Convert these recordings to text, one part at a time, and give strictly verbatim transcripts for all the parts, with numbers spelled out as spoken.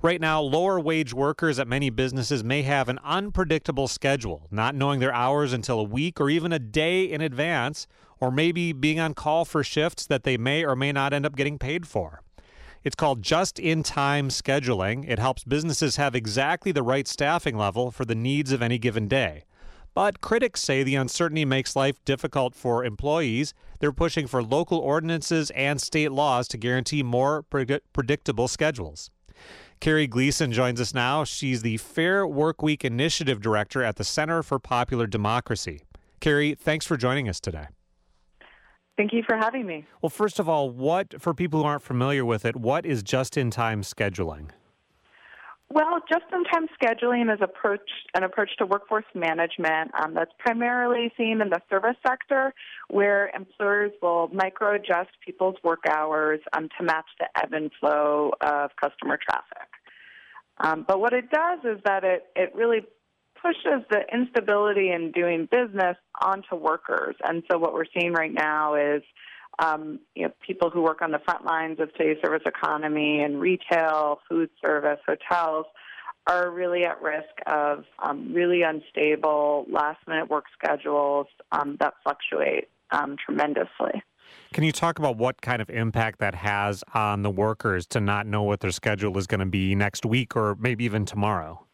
Right now, lower wage workers at many businesses may have an unpredictable schedule, not knowing their hours until a week or even a day in advance, or maybe being on call for shifts that they may or may not end up getting paid for. It's called just-in-time scheduling. It helps businesses have exactly the right staffing level for the needs of any given day. But critics say the uncertainty makes life difficult for employees. They're pushing for local ordinances and state laws to guarantee more pre- predictable schedules. Carrie Gleason joins us now. She's the Fair Workweek Initiative Director at the Center for Popular Democracy. Carrie, thanks for joining us today. Thank you for having me. Well, first of all, what, for people who aren't familiar with it, what is just-in-time scheduling? Well, just-in-time scheduling is approach an approach to workforce management um, that's primarily seen in the service sector, where employers will micro-adjust people's work hours um, to match the ebb and flow of customer traffic. Um, but what it does is that it, it really pushes the instability in doing business onto workers. And so what we're seeing right now is Um, you know, people who work on the front lines of today's service economy and retail, food service, hotels are really at risk of um, really unstable last-minute work schedules um, that fluctuate um, tremendously. Can you talk about what kind of impact that has on the workers to not know what their schedule is going to be next week or maybe even tomorrow?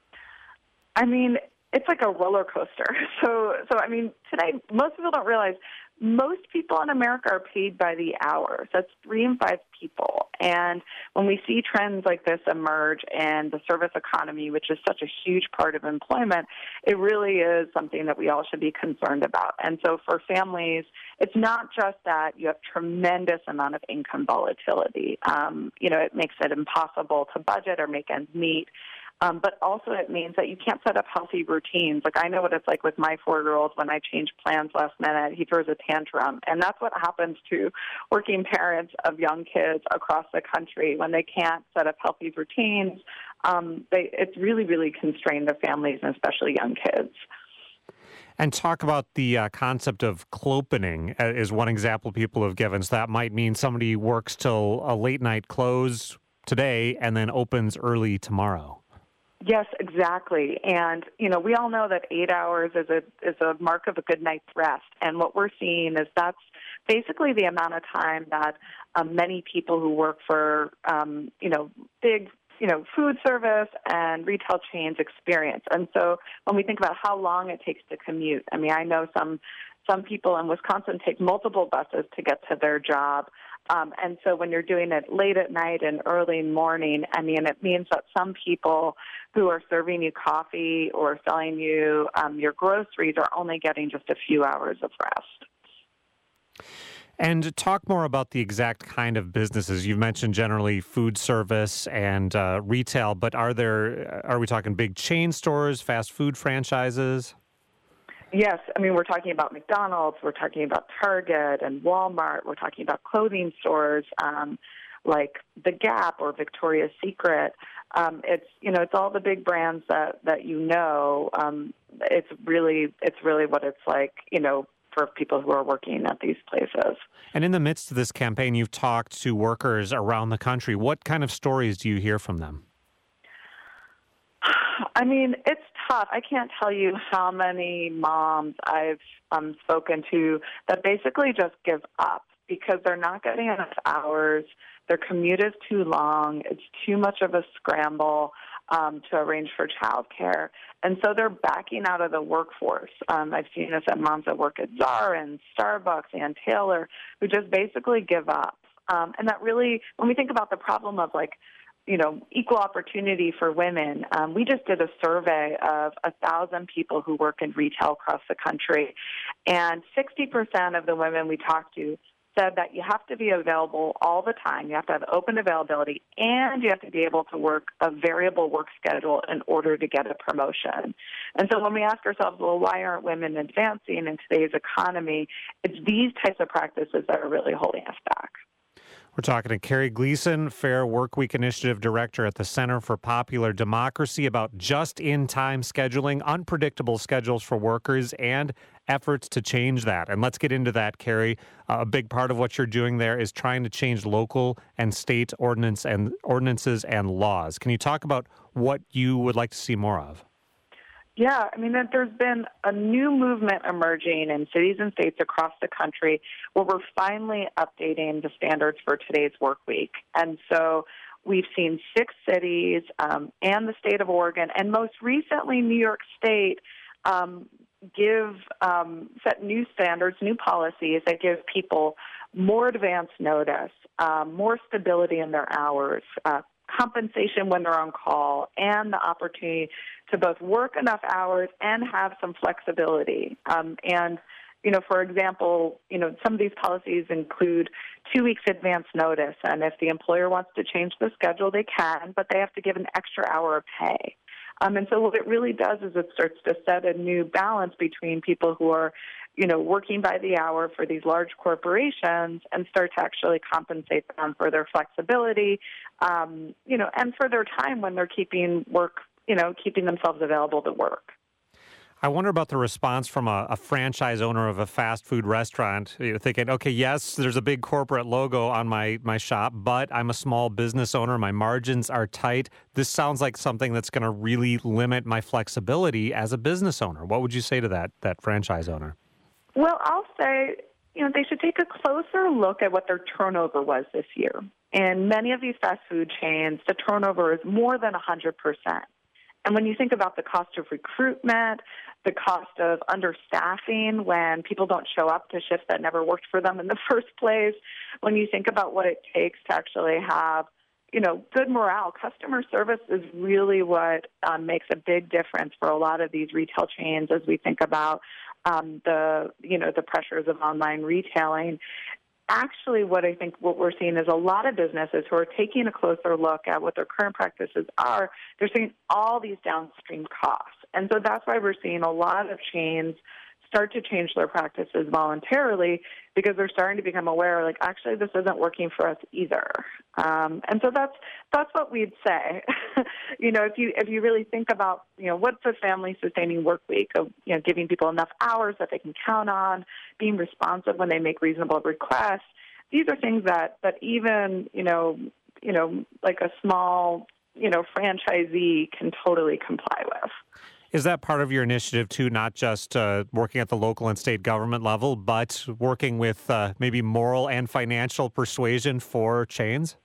I mean, it's like a roller coaster. So, so I mean, today, most people don't realize most people in America are paid by the hour. So that's three in five people. And when we see trends like this emerge in the service economy, which is such a huge part of employment, it really is something that we all should be concerned about. And so for families, it's not just that you have tremendous amount of income volatility. Um, you know, it makes it impossible to budget or make ends meet. Um, but also it means that you can't set up healthy routines. Like I know what it's like with my four-year-old when I change plans last minute. He throws a tantrum. And that's what happens to working parents of young kids across the country when they can't set up healthy routines. Um, they, it's really, really constrained their families and especially young kids. And talk about the uh, concept of clopening uh, is one example people have given. So that might mean somebody works till a late night close today and then opens early tomorrow. Yes, exactly. And, you know, we all know that eight hours is a is a mark of a good night's rest. And what we're seeing is that's basically the amount of time that um, many people who work for, um, you know, big, you know, food service and retail chains experience. And so when we think about how long it takes to commute, I mean, I know some some people in Wisconsin take multiple buses to get to their job. Um, and so when you're doing it late at night and early morning, I mean, it means that some people who are serving you coffee or selling you um, your groceries are only getting just a few hours of rest. And talk more about the exact kind of businesses. You've mentioned generally food service and uh, retail, but are there, are we talking big chain stores, fast food franchises? Yes, I mean, we're talking about McDonald's, we're talking about Target and Walmart, we're talking about clothing stores um, like The Gap or Victoria's Secret. Um, it's, you know, it's all the big brands that, that you know. Um, it's really, it's really what it's like, you know, for people who are working at these places. And in the midst of this campaign, you've talked to workers around the country. What kind of stories do you hear from them? I mean, it's tough. I can't tell you how many moms I've um, spoken to that basically just give up because they're not getting enough hours. Their commute is too long. It's too much of a scramble um, to arrange for childcare. And so they're backing out of the workforce. Um, I've seen this at moms that work at Zara and Starbucks and Taylor who just basically give up. Um, and that really, when we think about the problem of like, you know, equal opportunity for women. Um, we just did a survey of a thousand people who work in retail across the country, and sixty percent of the women we talked to said that you have to be available all the time. You have to have open availability, and you have to be able to work a variable work schedule in order to get a promotion. And so when we ask ourselves, well, why aren't women advancing in today's economy, it's these types of practices that are really holding us back. We're talking to Carrie Gleason, Fair Workweek Initiative Director at the Center for Popular Democracy, about just-in-time scheduling, unpredictable schedules for workers, and efforts to change that. And let's get into that, Carrie. Uh, a big part of what you're doing there is trying to change local and state ordinance and ordinances and laws. Can you talk about what you would like to see more of? Yeah, I mean, there's been a new movement emerging in cities and states across the country where we're finally updating the standards for today's work week. And so we've seen six cities um, and the state of Oregon, and most recently New York State, um, give um, set new standards, new policies that give people more advance notice, um, more stability in their hours, uh, compensation when they're on call, and the opportunity to both work enough hours and have some flexibility. Um, and, you know, for example, you know, some of these policies include two weeks advance notice, and if the employer wants to change the schedule, they can, but they have to give an extra hour of pay. Um, and so what it really does is it starts to set a new balance between people who are, you know, working by the hour for these large corporations and start to actually compensate them for their flexibility, um, you know, and for their time when they're keeping work, you know, keeping themselves available to work. I wonder about the response from a, a franchise owner of a fast food restaurant. You're thinking, okay, yes, there's a big corporate logo on my, my shop, but I'm a small business owner. My margins are tight. This sounds like something that's going to really limit my flexibility as a business owner. What would you say to that, that franchise owner? Well, I'll say, you know, they should take a closer look at what their turnover was this year. In many of these fast food chains, the turnover is more than one hundred percent. And when you think about the cost of recruitment, the cost of understaffing when people don't show up to shifts that never worked for them in the first place, when you think about what it takes to actually have, you know, good morale, customer service is really what um, makes a big difference for a lot of these retail chains as we think about um, the, you know, the pressures of online retailing. Actually, what I think what we're seeing is a lot of businesses who are taking a closer look at what their current practices are. They're seeing all these downstream costs. And so that's why we're seeing a lot of chains start to change their practices voluntarily, because they're starting to become aware, like, actually, this isn't working for us either. Um, and so that's that's what we'd say. you know, if you if you really think about, you know, what's a family-sustaining work week of, you know, giving people enough hours that they can count on, being responsive when they make reasonable requests. These are things that that even, you know, you know, like a small, you know, franchisee can totally comply with. Is that part of your initiative, too, not just uh, working at the local and state government level, but working with uh, maybe moral and financial persuasion for chains?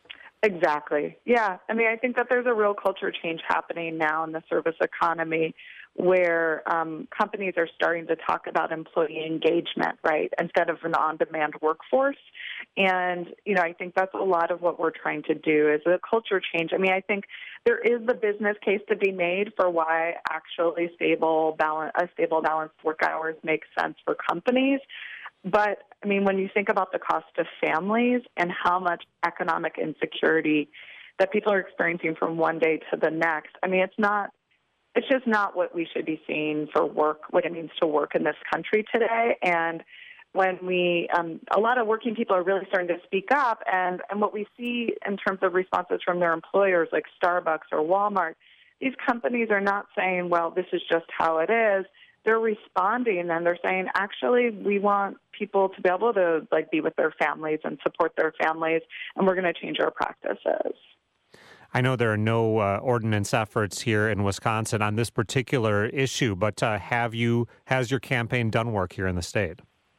Exactly. Yeah. I mean, I think that there's a real culture change happening now in the service economy where um, companies are starting to talk about employee engagement, right, instead of an on-demand workforce. And, you know, I think that's a lot of what we're trying to do is a culture change. I mean, I think there is the business case to be made for why actually stable, balance, a stable, balanced work hours make sense for companies. But, I mean, when you think about the cost to families and how much economic insecurity that people are experiencing from one day to the next, I mean, it's not, it's just not what we should be seeing for work, what it means to work in this country today. And when we, um, a lot of working people are really starting to speak up, and, and what we see in terms of responses from their employers like Starbucks or Walmart, these companies are not saying, well, this is just how it is. They're responding and they're saying, actually, we want people to be able to like be with their families and support their families, and we're going to change our practices. I know there are no uh, ordinance efforts here in Wisconsin on this particular issue, but uh, have you, has your campaign done work here in the state?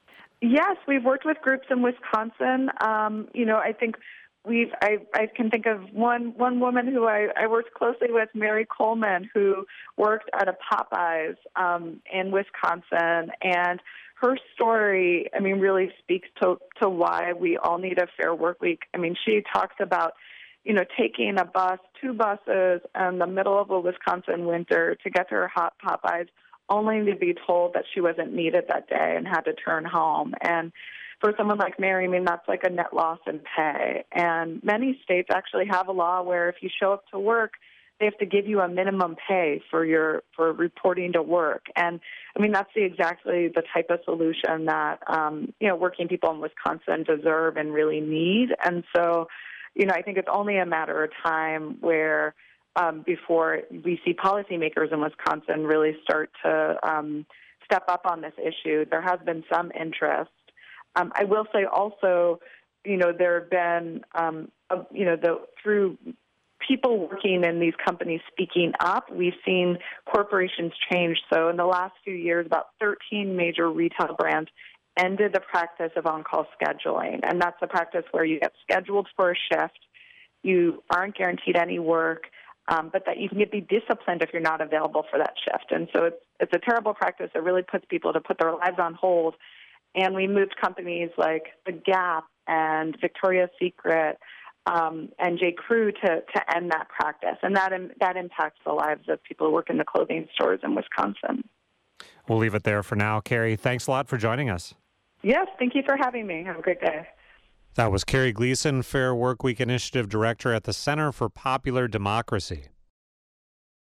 Yes, we've worked with groups in Wisconsin. Um, you know, I think we've, I, I can think of one, one woman who I, I worked closely with, Mary Coleman, who worked at a Popeyes um, in Wisconsin, and her story, I mean, really speaks to, to why we all need a fair work week. I mean, she talks about, you know, taking a bus, two buses in the middle of a Wisconsin winter to get to her hot Popeyes, only to be told that she wasn't needed that day and had to turn home. And for someone like Mary, I mean, that's like a net loss in pay. And many states actually have a law where if you show up to work, they have to give you a minimum pay for your for reporting to work. And I mean, that's the exactly the type of solution that um, you know working people in Wisconsin deserve and really need. And so, you know, I think it's only a matter of time where um, before we see policymakers in Wisconsin really start to um, step up on this issue. There has been some interest. Um, I will say also, you know, there have been, um, a, you know, the through people working in these companies speaking up, we've seen corporations change. So in the last few years, about thirteen major retail brands ended the practice of on-call scheduling. And that's a practice where you get scheduled for a shift, you aren't guaranteed any work, um, but that you can be disciplined if you're not available for that shift. And so it's, it's a terrible practice that really puts people to put their lives on hold. And we moved companies like The Gap and Victoria's Secret um, and J. Crew to, to end that practice. And that, that impacts the lives of people who work in the clothing stores in Wisconsin. We'll leave it there for now. Carrie, thanks a lot for joining us. Yes, thank you for having me. Have a great day. That was Carrie Gleason, Fair Workweek Initiative Director at the Center for Popular Democracy.